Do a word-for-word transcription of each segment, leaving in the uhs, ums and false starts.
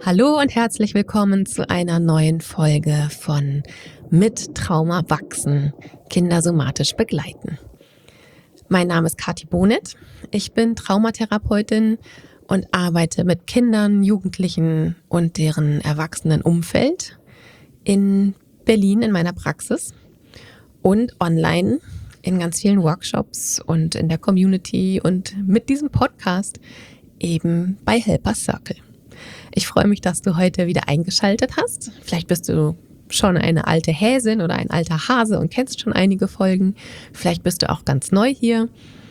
Hallo und herzlich willkommen zu einer neuen Folge von Mit Trauma wachsen, Kinder somatisch begleiten. Mein Name ist Kathi Bonet, ich bin Traumatherapeutin und arbeite mit Kindern, Jugendlichen und deren Erwachsenenumfeld in Berlin in meiner Praxis und online in ganz vielen Workshops und in der Community und mit diesem Podcast eben bei Helper Circle. Ich freue mich, dass du heute wieder eingeschaltet hast. Vielleicht bist du schon eine alte Häsin oder ein alter Hase und kennst schon einige Folgen. Vielleicht bist du auch ganz neu hier.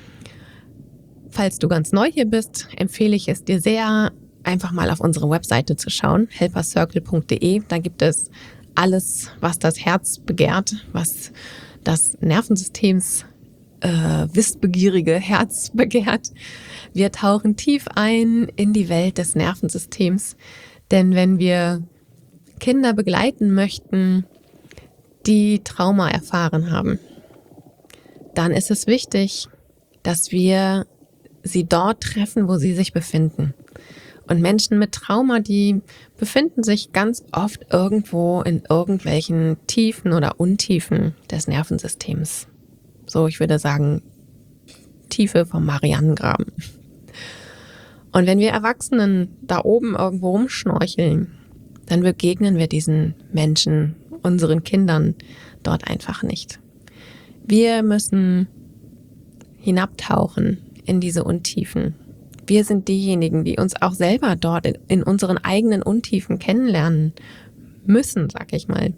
Falls du ganz neu hier bist, empfehle ich es dir sehr, einfach mal auf unsere Webseite zu schauen, helper circle punkt de. Da gibt es alles, was das Herz begehrt, was das Nervensystems äh, wissbegierige Herz begehrt. Wir tauchen tief ein in die Welt des Nervensystems, denn wenn wir Kinder begleiten möchten, die Trauma erfahren haben, dann ist es wichtig, dass wir sie dort treffen, wo sie sich befinden. Und Menschen mit Trauma, die befinden sich ganz oft irgendwo in irgendwelchen Tiefen oder Untiefen des Nervensystems. So, ich würde sagen, Tiefe vom Marianengraben. Und wenn wir Erwachsenen da oben irgendwo rumschnorcheln, dann begegnen wir diesen Menschen, unseren Kindern dort einfach nicht. Wir müssen hinabtauchen in diese Untiefen. Wir sind diejenigen, die uns auch selber dort in, in unseren eigenen Untiefen kennenlernen müssen, sag ich mal.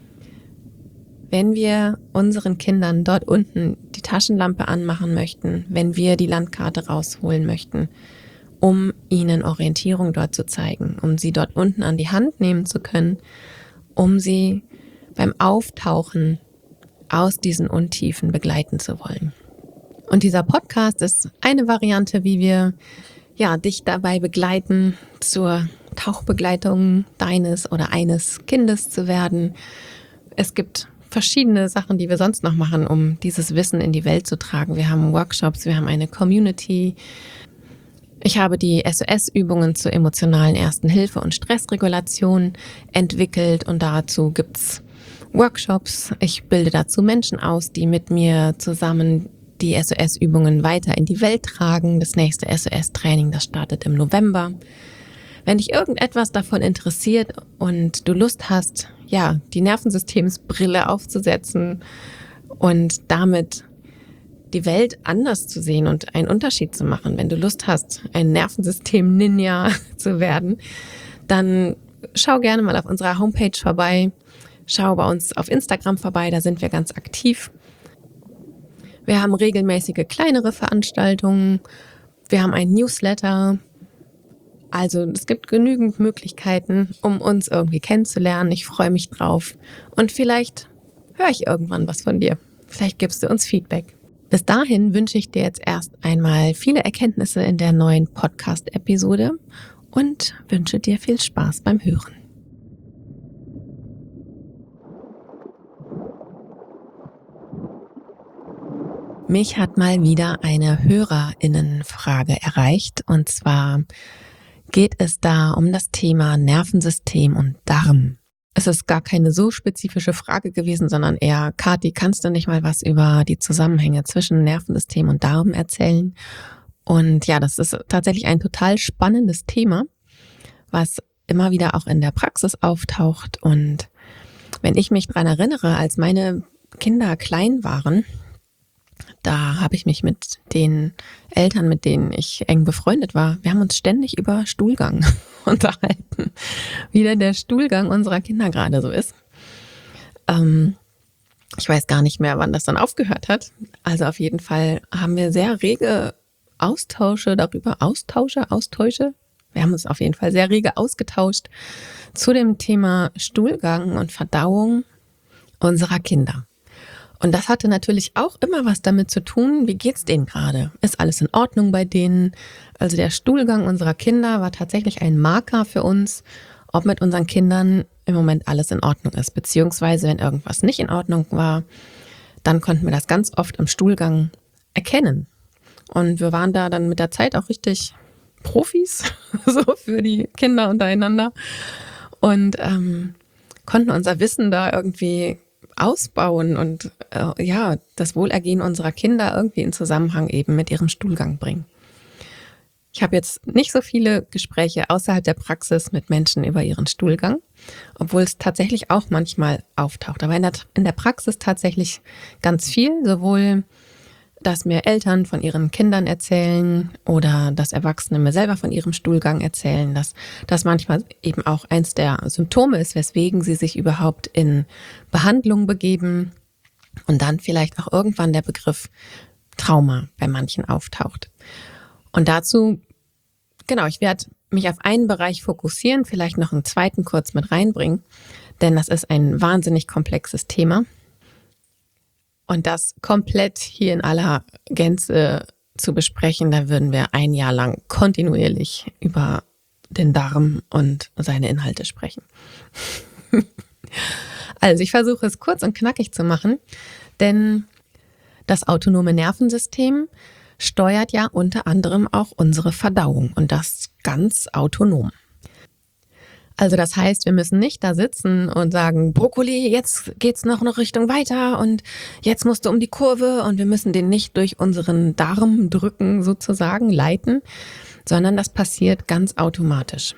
Wenn wir unseren Kindern dort unten die Taschenlampe anmachen möchten, wenn wir die Landkarte rausholen möchten, um ihnen Orientierung dort zu zeigen, um sie dort unten an die Hand nehmen zu können, um sie beim Auftauchen aus diesen Untiefen begleiten zu wollen. Und dieser Podcast ist eine Variante, wie wir ja, dich dabei begleiten, zur Tauchbegleitung deines oder eines Kindes zu werden. Es gibt verschiedene Sachen, die wir sonst noch machen, um dieses Wissen in die Welt zu tragen. Wir haben Workshops, wir haben eine Community. Ich habe die S O S-Übungen zur emotionalen Ersten Hilfe und Stressregulation entwickelt und dazu gibt's Workshops. Ich bilde dazu Menschen aus, die mit mir zusammen die S O S-Übungen weiter in die Welt tragen. Das nächste S O S-Training, das startet im November. Wenn dich irgendetwas davon interessiert und du Lust hast, ja, die Nervensystemsbrille aufzusetzen und damit die Welt anders zu sehen und einen Unterschied zu machen, wenn du Lust hast, ein Nervensystem-Ninja zu werden, dann schau gerne mal auf unserer Homepage vorbei, schau bei uns auf Instagram vorbei, da sind wir ganz aktiv. Wir haben regelmäßige kleinere Veranstaltungen, wir haben ein Newsletter, also es gibt genügend Möglichkeiten, um uns irgendwie kennenzulernen. Ich freue mich drauf und vielleicht höre ich irgendwann was von dir, vielleicht gibst du uns Feedback. Bis dahin wünsche ich dir jetzt erst einmal viele Erkenntnisse in der neuen Podcast-Episode und wünsche dir viel Spaß beim Hören. Mich hat mal wieder eine HörerInnenfrage erreicht und zwar geht es da um das Thema Nervensystem und Darm. Es ist gar keine so spezifische Frage gewesen, sondern eher, Kathi, kannst du nicht mal was über die Zusammenhänge zwischen Nervensystem und Darm erzählen? Und ja, das ist tatsächlich ein total spannendes Thema, was immer wieder auch in der Praxis auftaucht. Und wenn ich mich dran erinnere, als meine Kinder klein waren, da habe ich mich mit den Eltern, mit denen ich eng befreundet war, wir haben uns ständig über Stuhlgang unterhalten, wie denn der Stuhlgang unserer Kinder gerade so ist. Ähm, ich weiß gar nicht mehr, wann das dann aufgehört hat. Also auf jeden Fall haben wir sehr rege Austausche darüber, Austausche, Austausche. Wir haben uns auf jeden Fall sehr rege ausgetauscht zu dem Thema Stuhlgang und Verdauung unserer Kinder. Und das hatte natürlich auch immer was damit zu tun, wie geht's denen gerade? Ist alles in Ordnung bei denen? Also der Stuhlgang unserer Kinder war tatsächlich ein Marker für uns, ob mit unseren Kindern im Moment alles in Ordnung ist. Beziehungsweise, wenn irgendwas nicht in Ordnung war, dann konnten wir das ganz oft im Stuhlgang erkennen. Und wir waren da dann mit der Zeit auch richtig Profis, so für die Kinder untereinander und ähm, konnten unser Wissen da irgendwie ausbauen und äh, ja, das Wohlergehen unserer Kinder irgendwie in Zusammenhang eben mit ihrem Stuhlgang bringen. Ich habe jetzt nicht so viele Gespräche außerhalb der Praxis mit Menschen über ihren Stuhlgang, obwohl es tatsächlich auch manchmal auftaucht. Aber in der, in der Praxis tatsächlich ganz viel, sowohl, dass mir Eltern von ihren Kindern erzählen oder dass Erwachsene mir selber von ihrem Stuhlgang erzählen, dass das manchmal eben auch eins der Symptome ist, weswegen sie sich überhaupt in Behandlung begeben und dann vielleicht auch irgendwann der Begriff Trauma bei manchen auftaucht. Und dazu, genau, ich werde mich auf einen Bereich fokussieren, vielleicht noch einen zweiten kurz mit reinbringen, denn das ist ein wahnsinnig komplexes Thema. Und das komplett hier in aller Gänze zu besprechen, da würden wir ein Jahr lang kontinuierlich über den Darm und seine Inhalte sprechen. Also ich versuche es kurz und knackig zu machen, denn das autonome Nervensystem steuert ja unter anderem auch unsere Verdauung und das ganz autonom. Also das heißt, wir müssen nicht da sitzen und sagen, Brokkoli, jetzt geht's noch eine Richtung weiter und jetzt musst du um die Kurve und wir müssen den nicht durch unseren Darm drücken sozusagen, leiten, sondern das passiert ganz automatisch.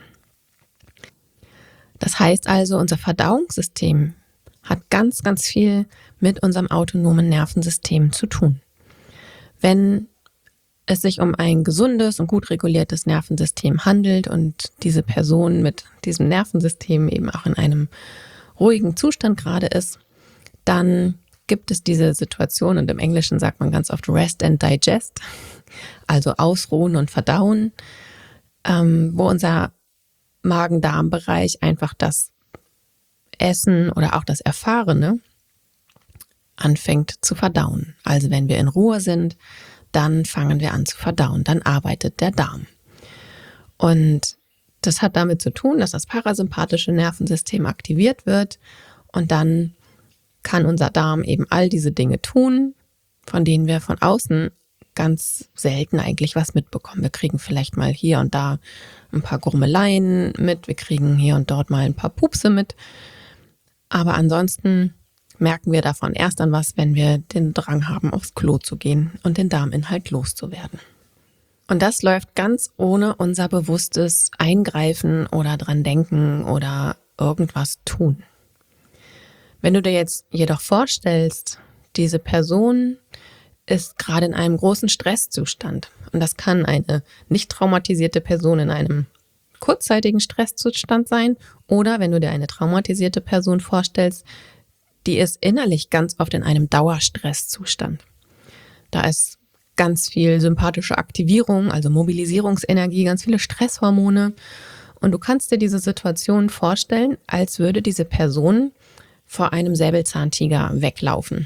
Das heißt also, unser Verdauungssystem hat ganz, ganz viel mit unserem autonomen Nervensystem zu tun. Wenn es sich um ein gesundes und gut reguliertes Nervensystem handelt und diese Person mit diesem Nervensystem eben auch in einem ruhigen Zustand gerade ist, dann gibt es diese Situation, und im Englischen sagt man ganz oft Rest and Digest, also Ausruhen und Verdauen, ähm, wo unser Magen-Darm-Bereich einfach das Essen oder auch das Erfahrene anfängt zu verdauen. Also wenn wir in Ruhe sind, dann fangen wir an zu verdauen, dann arbeitet der Darm. Und das hat damit zu tun, dass das parasympathische Nervensystem aktiviert wird und dann kann unser Darm eben all diese Dinge tun, von denen wir von außen ganz selten eigentlich was mitbekommen. Wir kriegen vielleicht mal hier und da ein paar Grummeleien mit, wir kriegen hier und dort mal ein paar Pupse mit, aber ansonsten merken wir davon erst dann was, wenn wir den Drang haben, aufs Klo zu gehen und den Darminhalt loszuwerden. Und das läuft ganz ohne unser bewusstes Eingreifen oder dran denken oder irgendwas tun. Wenn du dir jetzt jedoch vorstellst, diese Person ist gerade in einem großen Stresszustand und das kann eine nicht traumatisierte Person in einem kurzzeitigen Stresszustand sein oder wenn du dir eine traumatisierte Person vorstellst, die ist innerlich ganz oft in einem Dauerstresszustand. Da ist ganz viel sympathische Aktivierung, also Mobilisierungsenergie, ganz viele Stresshormone. Und du kannst dir diese Situation vorstellen, als würde diese Person vor einem Säbelzahntiger weglaufen.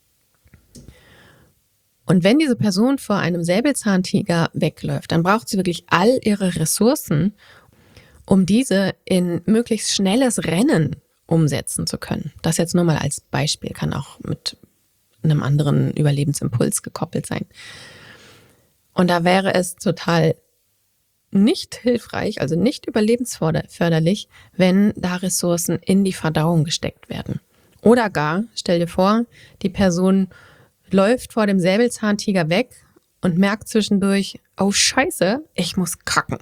Und wenn diese Person vor einem Säbelzahntiger wegläuft, dann braucht sie wirklich all ihre Ressourcen, um diese in möglichst schnelles Rennen umsetzen zu können. Das jetzt nur mal als Beispiel, kann auch mit einem anderen Überlebensimpuls gekoppelt sein. Und da wäre es total nicht hilfreich, also nicht überlebensförderlich, wenn da Ressourcen in die Verdauung gesteckt werden. Oder gar, stell dir vor, die Person läuft vor dem Säbelzahntiger weg und merkt zwischendurch, oh Scheiße, ich muss kacken.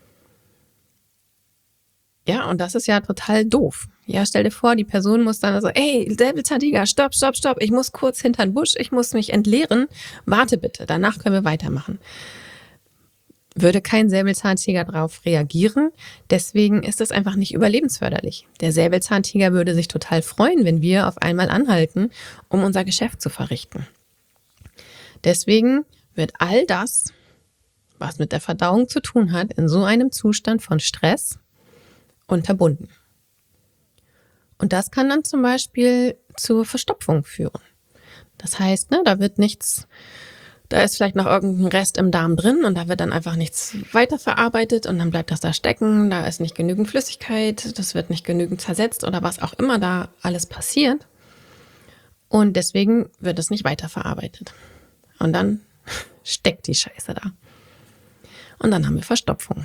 Ja, und das ist ja total doof. Ja, stell dir vor, die Person muss dann so, ey, Säbelzahntiger, stopp, stopp, stopp, ich muss kurz hinter den Busch, ich muss mich entleeren, warte bitte, danach können wir weitermachen. Würde kein Säbelzahntiger darauf reagieren, deswegen ist das einfach nicht überlebensförderlich. Der Säbelzahntiger würde sich total freuen, wenn wir auf einmal anhalten, um unser Geschäft zu verrichten. Deswegen wird all das, was mit der Verdauung zu tun hat, in so einem Zustand von Stress unterbunden. Und das kann dann zum Beispiel zur Verstopfung führen. Das heißt, ne, da wird nichts, da ist vielleicht noch irgendein Rest im Darm drin und da wird dann einfach nichts weiterverarbeitet und dann bleibt das da stecken, da ist nicht genügend Flüssigkeit, das wird nicht genügend zersetzt oder was auch immer da alles passiert. Und deswegen wird es nicht weiterverarbeitet. Und dann steckt die Scheiße da. und dann haben wir Verstopfung.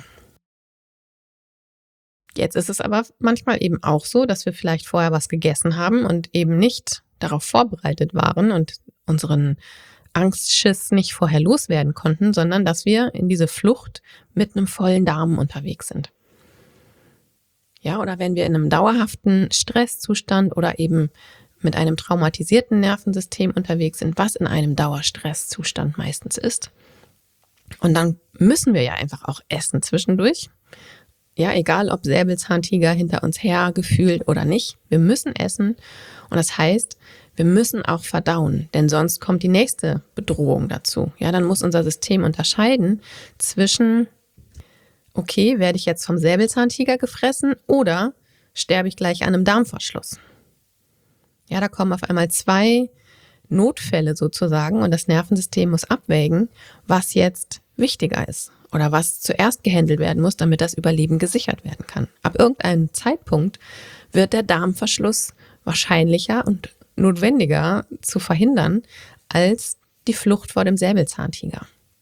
Jetzt ist es aber manchmal eben auch so, dass wir vielleicht vorher was gegessen haben und eben nicht darauf vorbereitet waren und unseren Angstschiss nicht vorher loswerden konnten, sondern dass wir in diese Flucht mit einem vollen Darm unterwegs sind. Ja, oder wenn wir in einem dauerhaften Stresszustand oder eben mit einem traumatisierten Nervensystem unterwegs sind, was in einem Dauerstresszustand meistens ist. Und dann müssen wir ja einfach auch essen zwischendurch. Ja, egal ob Säbelzahntiger hinter uns her gefühlt oder nicht. Wir müssen essen und das heißt, wir müssen auch verdauen, denn sonst kommt die nächste Bedrohung dazu. Ja, dann muss unser System unterscheiden zwischen, okay, werde ich jetzt vom Säbelzahntiger gefressen oder sterbe ich gleich an einem Darmverschluss? Ja, da kommen auf einmal zwei Notfälle sozusagen und das Nervensystem muss abwägen, was jetzt wichtiger ist oder was zuerst gehandelt werden muss, damit das Überleben gesichert werden kann. Ab irgendeinem Zeitpunkt wird der Darmverschluss wahrscheinlicher und notwendiger zu verhindern als die Flucht vor dem Säbelzahntiger.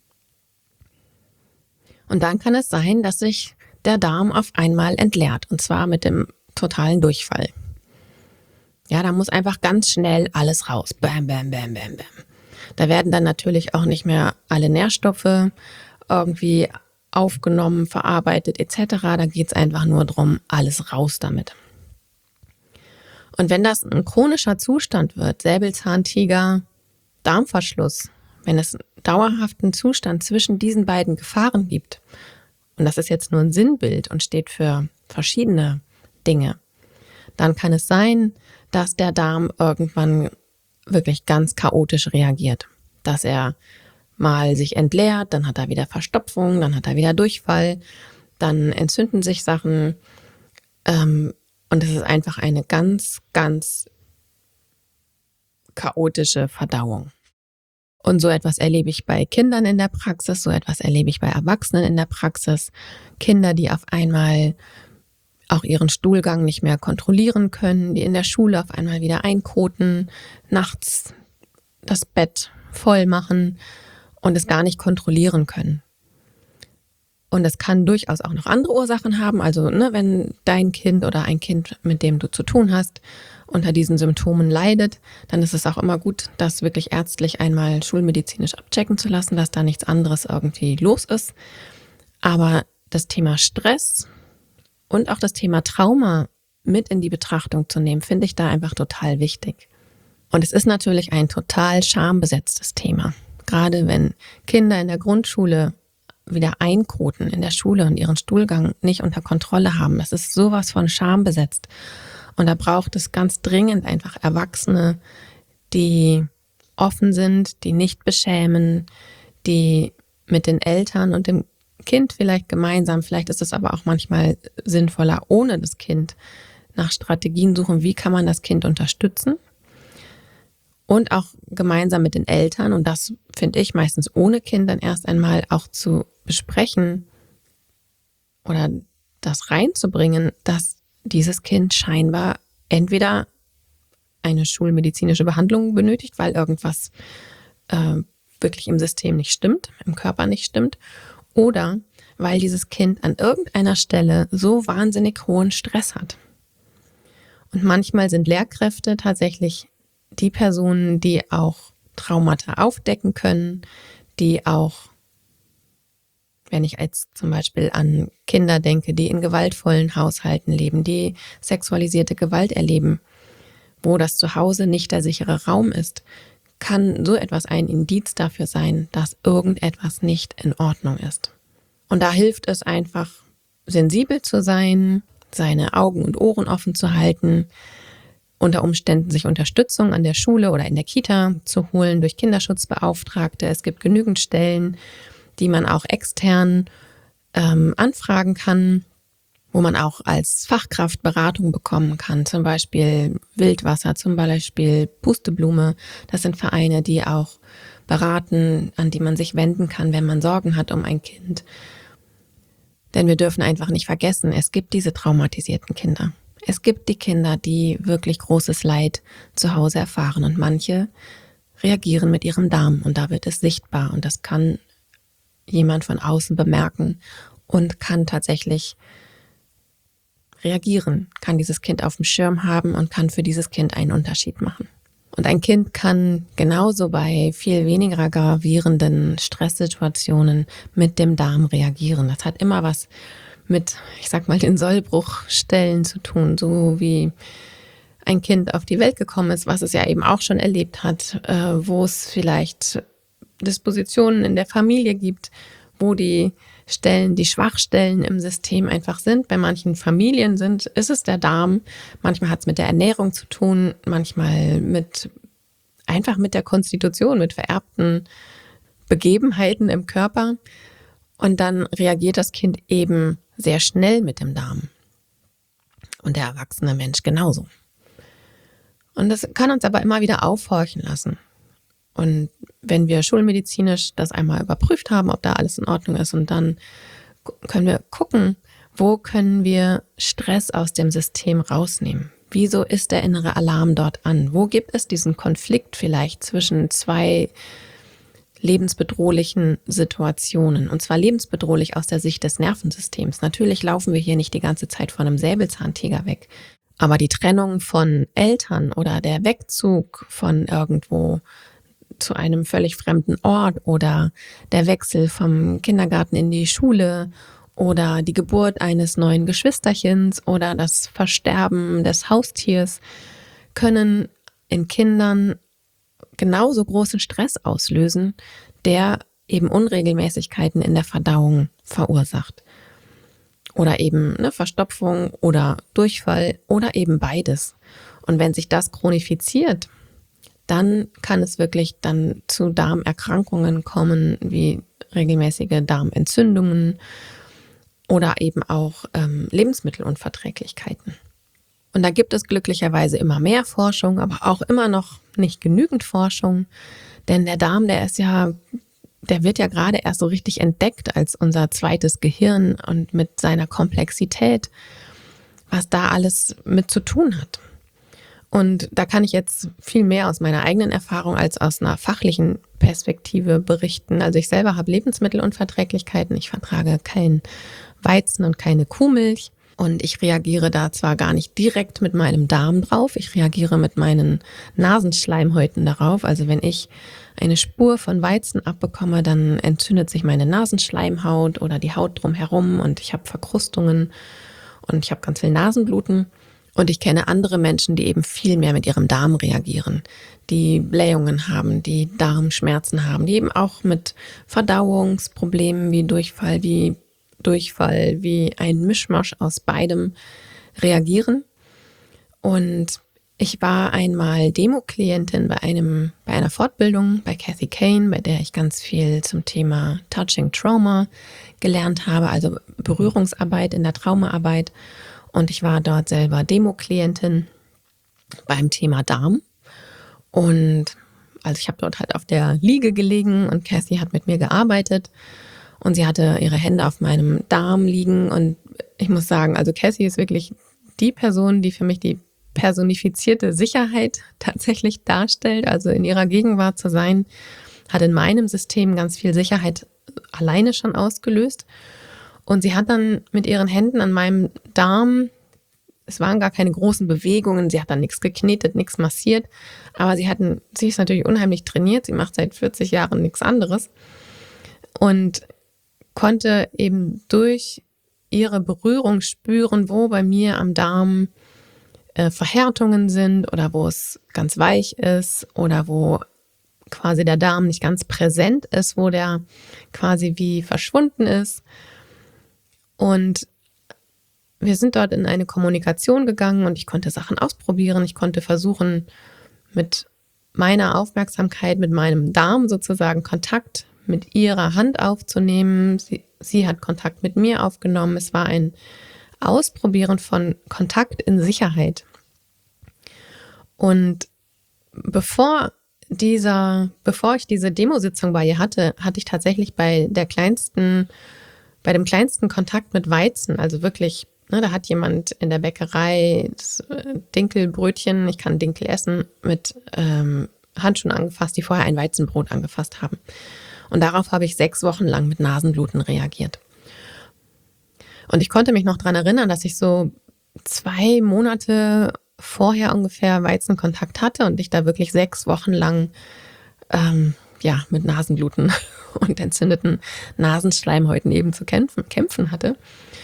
Und dann kann es sein, dass sich der Darm auf einmal entleert und zwar mit dem totalen Durchfall. Ja, da muss einfach ganz schnell alles raus. Bam, bam, bam, bam, bam. Da werden dann natürlich auch nicht mehr alle Nährstoffe irgendwie aufgenommen, verarbeitet et cetera. Da geht es einfach nur darum, alles raus damit. Und wenn das ein chronischer Zustand wird, Säbelzahntiger, Darmverschluss, wenn es einen dauerhaften Zustand zwischen diesen beiden Gefahren gibt, und das ist jetzt nur ein Sinnbild und steht für verschiedene Dinge, dann kann es sein, dass der Darm irgendwann wirklich ganz chaotisch reagiert. Dass er mal sich entleert, dann hat er wieder Verstopfung, dann hat er wieder Durchfall, dann entzünden sich Sachen. Ähm, und es ist einfach eine ganz, ganz chaotische Verdauung. Und so etwas erlebe ich bei Kindern in der Praxis, so etwas erlebe ich bei Erwachsenen in der Praxis. Kinder, die auf einmal auch ihren Stuhlgang nicht mehr kontrollieren können, die in der Schule auf einmal wieder einkoten, nachts das Bett voll machen und es gar nicht kontrollieren können. Und es kann durchaus auch noch andere Ursachen haben. Also ne, wenn dein Kind oder ein Kind, mit dem du zu tun hast, unter diesen Symptomen leidet, dann ist es auch immer gut, das wirklich ärztlich einmal schulmedizinisch abchecken zu lassen, dass da nichts anderes irgendwie los ist. Aber das Thema Stress und auch das Thema Trauma mit in die Betrachtung zu nehmen, finde ich da einfach total wichtig. Und es ist natürlich ein total schambesetztes Thema. Gerade wenn Kinder in der Grundschule wieder einkoten in der Schule und ihren Stuhlgang nicht unter Kontrolle haben. Das ist sowas von schambesetzt. Und da braucht es ganz dringend einfach Erwachsene, die offen sind, die nicht beschämen, die mit den Eltern und dem Kind vielleicht gemeinsam, vielleicht ist es aber auch manchmal sinnvoller ohne das Kind, nach Strategien suchen, wie kann man das Kind unterstützen und auch gemeinsam mit den Eltern, und das finde ich meistens ohne Kind dann erst einmal auch zu besprechen oder das reinzubringen, dass dieses Kind scheinbar entweder eine schulmedizinische Behandlung benötigt, weil irgendwas äh, wirklich im System nicht stimmt, im Körper nicht stimmt, oder weil dieses Kind an irgendeiner Stelle so wahnsinnig hohen Stress hat. Und manchmal sind Lehrkräfte tatsächlich die Personen, die auch Traumata aufdecken können, die auch, wenn ich jetzt zum Beispiel an Kinder denke, die in gewaltvollen Haushalten leben, die sexualisierte Gewalt erleben, wo das Zuhause nicht der sichere Raum ist, kann so etwas ein Indiz dafür sein, dass irgendetwas nicht in Ordnung ist. Und da hilft es einfach, sensibel zu sein, seine Augen und Ohren offen zu halten, unter Umständen sich Unterstützung an der Schule oder in der Kita zu holen durch Kinderschutzbeauftragte. Es gibt genügend Stellen, die man auch extern ähm, anfragen kann, wo man auch als Fachkraft Beratung bekommen kann, zum Beispiel Wildwasser, zum Beispiel Pusteblume. Das sind Vereine, die auch beraten, an die man sich wenden kann, wenn man Sorgen hat um ein Kind. Denn wir dürfen einfach nicht vergessen, es gibt diese traumatisierten Kinder. Es gibt die Kinder, die wirklich großes Leid zu Hause erfahren und manche reagieren mit ihrem Darm und da wird es sichtbar und das kann jemand von außen bemerken und kann tatsächlich reagieren, kann dieses Kind auf dem Schirm haben und kann für dieses Kind einen Unterschied machen. Und ein Kind kann genauso bei viel weniger gravierenden Stresssituationen mit dem Darm reagieren. Das hat immer was mit, ich sag mal, den Sollbruchstellen zu tun, so wie ein Kind auf die Welt gekommen ist, was es ja eben auch schon erlebt hat, äh, wo es vielleicht Dispositionen in der Familie gibt, wo die Stellen, die Schwachstellen im System einfach sind. Bei manchen Familien sind, ist es der Darm. Manchmal hat es mit der Ernährung zu tun, manchmal mit einfach mit der Konstitution, mit vererbten Begebenheiten im Körper. Und dann reagiert das Kind eben sehr schnell mit dem Darm. Und der erwachsene Mensch genauso. Und das kann uns aber immer wieder aufhorchen lassen. Und wenn wir schulmedizinisch das einmal überprüft haben, ob da alles in Ordnung ist, und dann können wir gucken, wo können wir Stress aus dem System rausnehmen? Wieso ist der innere Alarm dort an? Wo gibt es diesen Konflikt vielleicht zwischen zwei lebensbedrohlichen Situationen? Und zwar lebensbedrohlich aus der Sicht des Nervensystems. Natürlich laufen wir hier nicht die ganze Zeit von einem Säbelzahntiger weg. Aber die Trennung von Eltern oder der Wegzug von irgendwo zu einem völlig fremden Ort oder der Wechsel vom Kindergarten in die Schule oder die Geburt eines neuen Geschwisterchens oder das Versterben des Haustiers können in Kindern genauso großen Stress auslösen, der eben Unregelmäßigkeiten in der Verdauung verursacht. Oder eben eine Verstopfung oder Durchfall oder eben beides. Und wenn sich das chronifiziert, dann kann es wirklich dann zu Darmerkrankungen kommen, wie regelmäßige Darmentzündungen oder eben auch ähm, Lebensmittelunverträglichkeiten. Und da gibt es glücklicherweise immer mehr Forschung, aber auch immer noch nicht genügend Forschung, denn der Darm, der ist ja, der wird ja gerade erst so richtig entdeckt als unser zweites Gehirn und mit seiner Komplexität, was da alles mit zu tun hat. Und da kann ich jetzt viel mehr aus meiner eigenen Erfahrung als aus einer fachlichen Perspektive berichten. Also ich selber habe Lebensmittelunverträglichkeiten. Ich vertrage kein Weizen und keine Kuhmilch. Und ich reagiere da zwar gar nicht direkt mit meinem Darm drauf, ich reagiere mit meinen Nasenschleimhäuten darauf. Also wenn ich eine Spur von Weizen abbekomme, dann entzündet sich meine Nasenschleimhaut oder die Haut drumherum und ich habe Verkrustungen und ich habe ganz viel Nasenbluten. Und ich kenne andere Menschen, die eben viel mehr mit ihrem Darm reagieren, die Blähungen haben, die Darmschmerzen haben, die eben auch mit Verdauungsproblemen wie Durchfall, wie Durchfall, wie ein Mischmasch aus beidem reagieren. Und ich war einmal Demo-Klientin bei einem, bei einer Fortbildung bei Kathy Kain, bei der ich ganz viel zum Thema Touching Trauma gelernt habe, also Berührungsarbeit in der Traumaarbeit. Und ich war dort selber Demo-Klientin beim Thema Darm. Und also ich habe dort halt auf der Liege gelegen und Kathy hat mit mir gearbeitet. Und sie hatte ihre Hände auf meinem Darm liegen. Und ich muss sagen, also Kathy ist wirklich die Person, die für mich die personifizierte Sicherheit tatsächlich darstellt. Also in ihrer Gegenwart zu sein, hat in meinem System ganz viel Sicherheit alleine schon ausgelöst. Und sie hat dann mit ihren Händen an meinem Darm, es waren gar keine großen Bewegungen, sie hat dann nichts geknetet, nichts massiert, aber sie hatten, sie ist natürlich unheimlich trainiert, sie macht seit vierzig Jahren nichts anderes und konnte eben durch ihre Berührung spüren, wo bei mir am Darm äh, Verhärtungen sind oder wo es ganz weich ist oder wo quasi der Darm nicht ganz präsent ist, wo der quasi wie verschwunden ist. Und wir sind dort in eine Kommunikation gegangen und ich konnte Sachen ausprobieren. Ich konnte versuchen, mit meiner Aufmerksamkeit, mit meinem Darm sozusagen Kontakt mit ihrer Hand aufzunehmen. Sie, sie hat Kontakt mit mir aufgenommen. Es war ein Ausprobieren von Kontakt in Sicherheit. Und bevor dieser, bevor ich diese Demositzung bei ihr hatte, hatte ich tatsächlich bei der kleinsten Bei dem kleinsten Kontakt mit Weizen, also wirklich, ne, da hat jemand in der Bäckerei das Dinkelbrötchen, ich kann Dinkel essen, mit ähm, Handschuhen angefasst, die vorher ein Weizenbrot angefasst haben. Und darauf habe ich sechs Wochen lang mit Nasenbluten reagiert. Und ich konnte mich noch daran erinnern, dass ich so zwei Monate vorher ungefähr Weizenkontakt hatte und ich da wirklich sechs Wochen lang ähm, ja, mit Nasenbluten und entzündeten Nasenschleimhäuten eben zu kämpfen, kämpfen hatte.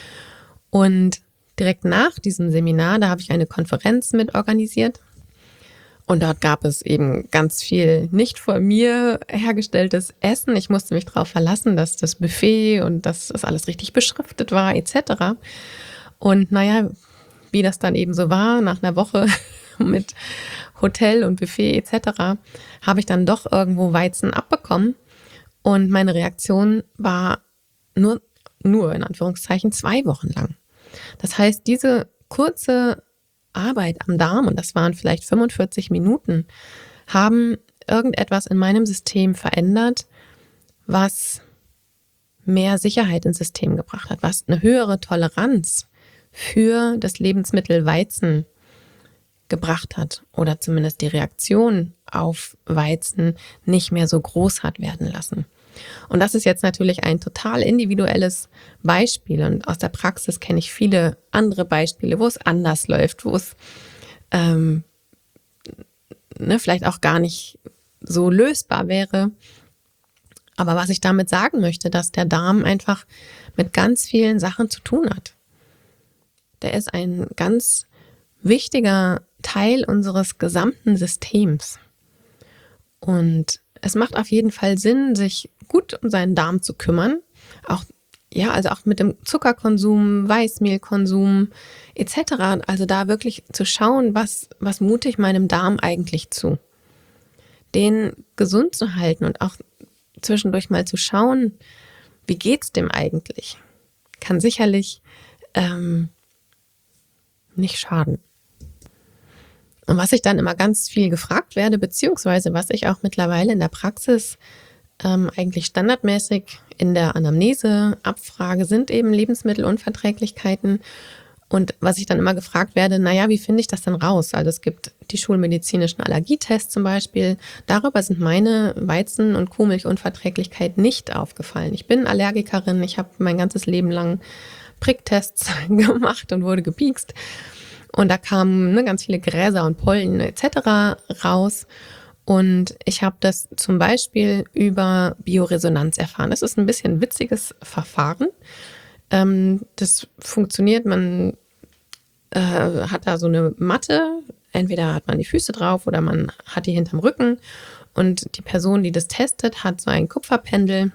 Und direkt nach diesem Seminar, da habe ich eine Konferenz mit organisiert. Und dort gab es eben ganz viel nicht von mir hergestelltes Essen. Ich musste mich darauf verlassen, dass das Buffet und dass das alles richtig beschriftet war, et cetera. Und naja, wie das dann eben so war, nach einer Woche mit Hotel und Buffet et cetera, habe ich dann doch irgendwo Weizen abbekommen. Und meine Reaktion war nur, nur in Anführungszeichen zwei Wochen lang. Das heißt, diese kurze Arbeit am Darm, und das waren vielleicht fünfundvierzig Minuten, haben irgendetwas in meinem System verändert, was mehr Sicherheit ins System gebracht hat, was eine höhere Toleranz für das Lebensmittel Weizen gebracht hat oder zumindest die Reaktion auf Weizen nicht mehr so groß hat werden lassen. Und das ist jetzt natürlich ein total individuelles Beispiel und aus der Praxis kenne ich viele andere Beispiele, wo es anders läuft, wo es ähm, ne, vielleicht auch gar nicht so lösbar wäre. Aber was ich damit sagen möchte, dass der Darm einfach mit ganz vielen Sachen zu tun hat. Der ist ein ganz wichtiger Teil unseres gesamten Systems. Und es macht auf jeden Fall Sinn, sich gut um seinen Darm zu kümmern. Auch, ja, also auch mit dem Zuckerkonsum, Weißmehlkonsum et cetera. Also da wirklich zu schauen, was, was mute ich meinem Darm eigentlich zu. Den gesund zu halten und auch zwischendurch mal zu schauen, wie geht's dem eigentlich? Kann sicherlich ähm, nicht schaden. Und was ich dann immer ganz viel gefragt werde, beziehungsweise was ich auch mittlerweile in der Praxis ähm, eigentlich standardmäßig in der Anamnese abfrage, sind eben Lebensmittelunverträglichkeiten. Und was ich dann immer gefragt werde, naja, wie finde ich das denn raus? Also es gibt die schulmedizinischen Allergietests zum Beispiel. Darüber sind meine Weizen- und Kuhmilchunverträglichkeit nicht aufgefallen. Ich bin Allergikerin, ich habe mein ganzes Leben lang Pricktests gemacht und wurde gepiekst. Und da kamen ne, ganz viele Gräser und Pollen et cetera raus. Und ich habe das zum Beispiel über Bioresonanz erfahren. Das ist ein bisschen ein witziges Verfahren. Ähm, das funktioniert, man äh, hat da so eine Matte. Entweder hat man die Füße drauf oder man hat die hinterm Rücken. Und die Person, die das testet, hat so ein Kupferpendel.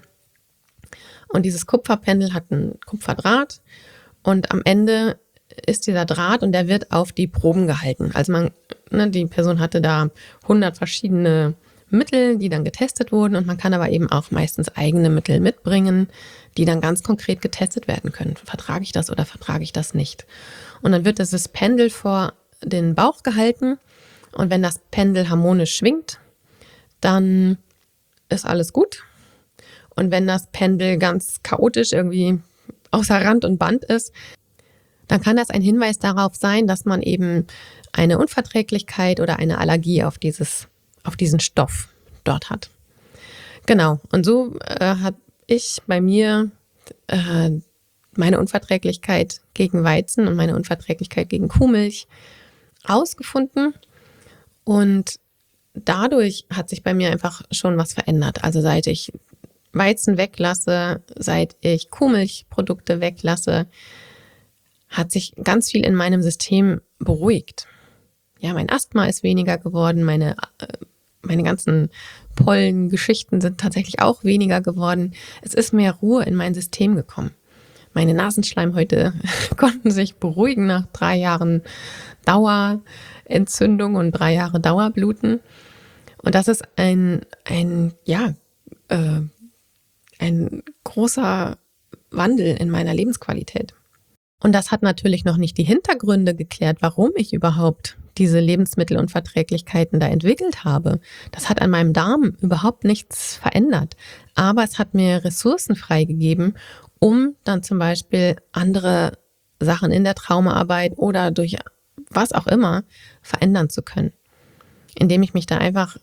Und dieses Kupferpendel hat einen Kupferdraht. Und am Ende ist dieser Draht und der wird auf die Proben gehalten. Also man, ne, die Person hatte da hundert verschiedene Mittel, die dann getestet wurden und man kann aber eben auch meistens eigene Mittel mitbringen, die dann ganz konkret getestet werden können. Vertrage ich das oder vertrage ich das nicht? Und dann wird dieses Pendel vor den Bauch gehalten und wenn das Pendel harmonisch schwingt, dann ist alles gut. Und wenn das Pendel ganz chaotisch irgendwie außer Rand und Band ist, dann kann das ein Hinweis darauf sein, dass man eben eine Unverträglichkeit oder eine Allergie auf dieses, auf diesen Stoff dort hat. Genau. Und so äh, habe ich bei mir äh, meine Unverträglichkeit gegen Weizen und meine Unverträglichkeit gegen Kuhmilch ausgefunden. Und dadurch hat sich bei mir einfach schon was verändert. Also seit ich Weizen weglasse, seit ich Kuhmilchprodukte weglasse, hat sich ganz viel in meinem System beruhigt. Ja, mein Asthma ist weniger geworden, meine, meine ganzen Pollengeschichten sind tatsächlich auch weniger geworden. Es ist mehr Ruhe in mein System gekommen. Meine Nasenschleimhäute konnten sich beruhigen nach drei Jahren Dauerentzündung und drei Jahre Dauerbluten. Und das ist ein, ein, ja, äh, ein großer Wandel in meiner Lebensqualität. Und das hat natürlich noch nicht die Hintergründe geklärt, warum ich überhaupt diese Lebensmittelunverträglichkeiten da entwickelt habe. Das hat an meinem Darm überhaupt nichts verändert. Aber es hat mir Ressourcen freigegeben, um dann zum Beispiel andere Sachen in der Traumaarbeit oder durch was auch immer verändern zu können. Indem ich mich da einfach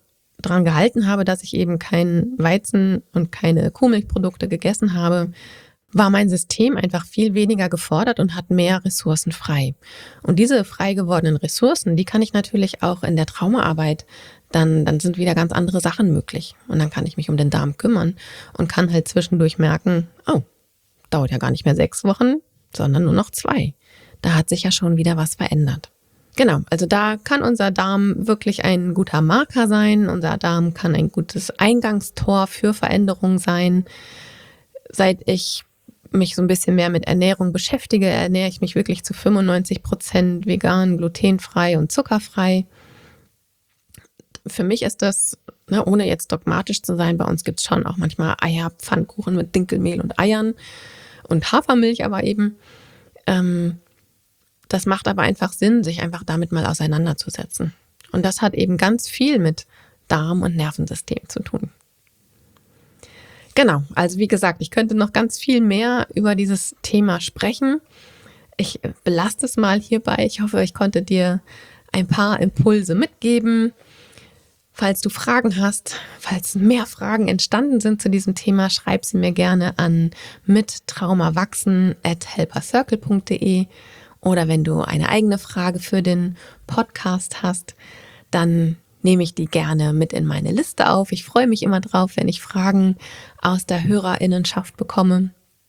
daran gehalten habe, dass ich eben kein Weizen und keine Kuhmilchprodukte gegessen habe, war mein System einfach viel weniger gefordert und hat mehr Ressourcen frei. Und diese frei gewordenen Ressourcen, die kann ich natürlich auch in der Traumaarbeit, dann, dann sind wieder ganz andere Sachen möglich. Und dann kann ich mich um den Darm kümmern und kann halt zwischendurch merken, oh, dauert ja gar nicht mehr sechs Wochen, sondern nur noch zwei. Da hat sich ja schon wieder was verändert. Genau, also da kann unser Darm wirklich ein guter Marker sein. Unser Darm kann ein gutes Eingangstor für Veränderung sein. Seit ich mich so ein bisschen mehr mit Ernährung beschäftige, ernähre ich mich wirklich zu fünfundneunzig Prozent vegan, glutenfrei und zuckerfrei. Für mich ist das, ne, ohne jetzt dogmatisch zu sein, bei uns gibt es schon auch manchmal Eier, Pfannkuchen mit Dinkelmehl und Eiern und Hafermilch aber eben. Ähm, Das macht aber einfach Sinn, sich einfach damit mal auseinanderzusetzen. Und das hat eben ganz viel mit Darm- und Nervensystem zu tun. Genau, also wie gesagt, ich könnte noch ganz viel mehr über dieses Thema sprechen. Ich belasse es mal hierbei. Ich hoffe, ich konnte dir ein paar Impulse mitgeben. Falls du Fragen hast, falls mehr Fragen entstanden sind zu diesem Thema, schreib sie mir gerne an mittraumawachsen at helpercircle punkt de. Oder wenn du eine eigene Frage für den Podcast hast, dann nehme ich die gerne mit in meine Liste auf. Ich freue mich immer drauf, wenn ich Fragen aus der HörerInnenschaft bekomme.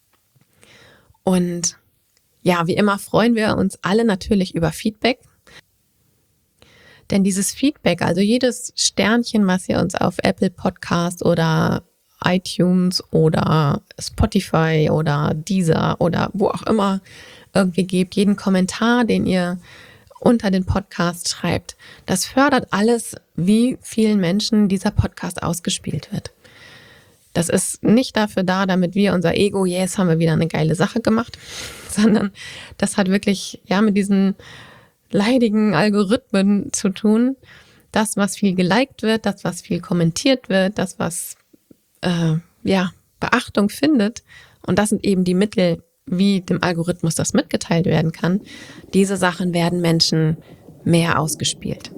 Und ja, wie immer freuen wir uns alle natürlich über Feedback. Denn dieses Feedback, also jedes Sternchen, was ihr uns auf Apple Podcast oder iTunes oder Spotify oder Deezer oder wo auch immer irgendwie gebt, jeden Kommentar, den ihr unter den Podcast schreibt, das fördert alles, wie vielen Menschen dieser Podcast ausgespielt wird. Das ist nicht dafür da, damit wir unser Ego, yes, haben wir wieder eine geile Sache gemacht, sondern das hat wirklich ja mit diesen leidigen Algorithmen zu tun. Das, was viel geliked wird, das, was viel kommentiert wird, das, was äh, ja Beachtung findet, und das sind eben die Mittel, wie dem Algorithmus das mitgeteilt werden kann. Diese Sachen werden Menschen mehr ausgespielt.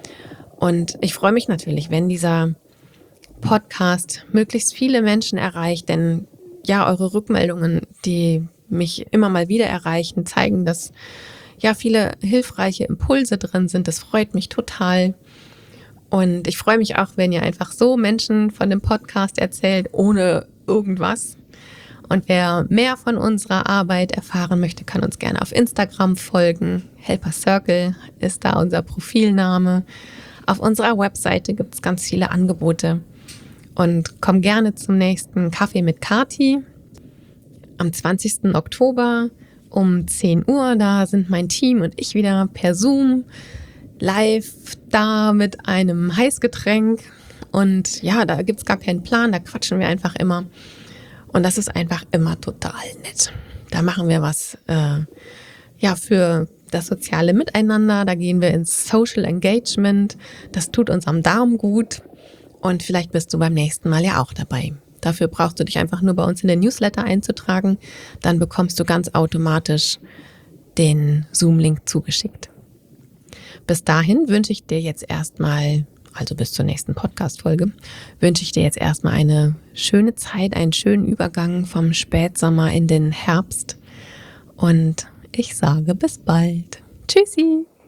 Und ich freue mich natürlich, wenn dieser Podcast möglichst viele Menschen erreicht, denn ja, eure Rückmeldungen, die mich immer mal wieder erreichen, zeigen, dass ja viele hilfreiche Impulse drin sind. Das freut mich total. Und ich freue mich auch, wenn ihr einfach so Menschen von dem Podcast erzählt, ohne irgendwas. Und wer mehr von unserer Arbeit erfahren möchte, kann uns gerne auf Instagram folgen. Helper Circle ist da unser Profilname. Auf unserer Webseite gibt es ganz viele Angebote. Und komm gerne zum nächsten Kaffee mit Kati am zwanzigsten Oktober um zehn Uhr. Da sind mein Team und ich wieder per Zoom live da mit einem Heißgetränk. Und ja, da gibt's gar keinen Plan, da quatschen wir einfach immer. Und das ist einfach immer total nett. Da machen wir was äh, ja für das soziale Miteinander. Da gehen wir ins Social Engagement. Das tut unserem Darm gut. Und vielleicht bist du beim nächsten Mal ja auch dabei. Dafür brauchst du dich einfach nur bei uns in den Newsletter einzutragen. Dann bekommst du ganz automatisch den Zoom-Link zugeschickt. Bis dahin wünsche ich dir jetzt erstmal, also bis zur nächsten Podcast-Folge, wünsche ich dir jetzt erstmal eine schöne Zeit, einen schönen Übergang vom Spätsommer in den Herbst. Und ich sage bis bald. Tschüssi!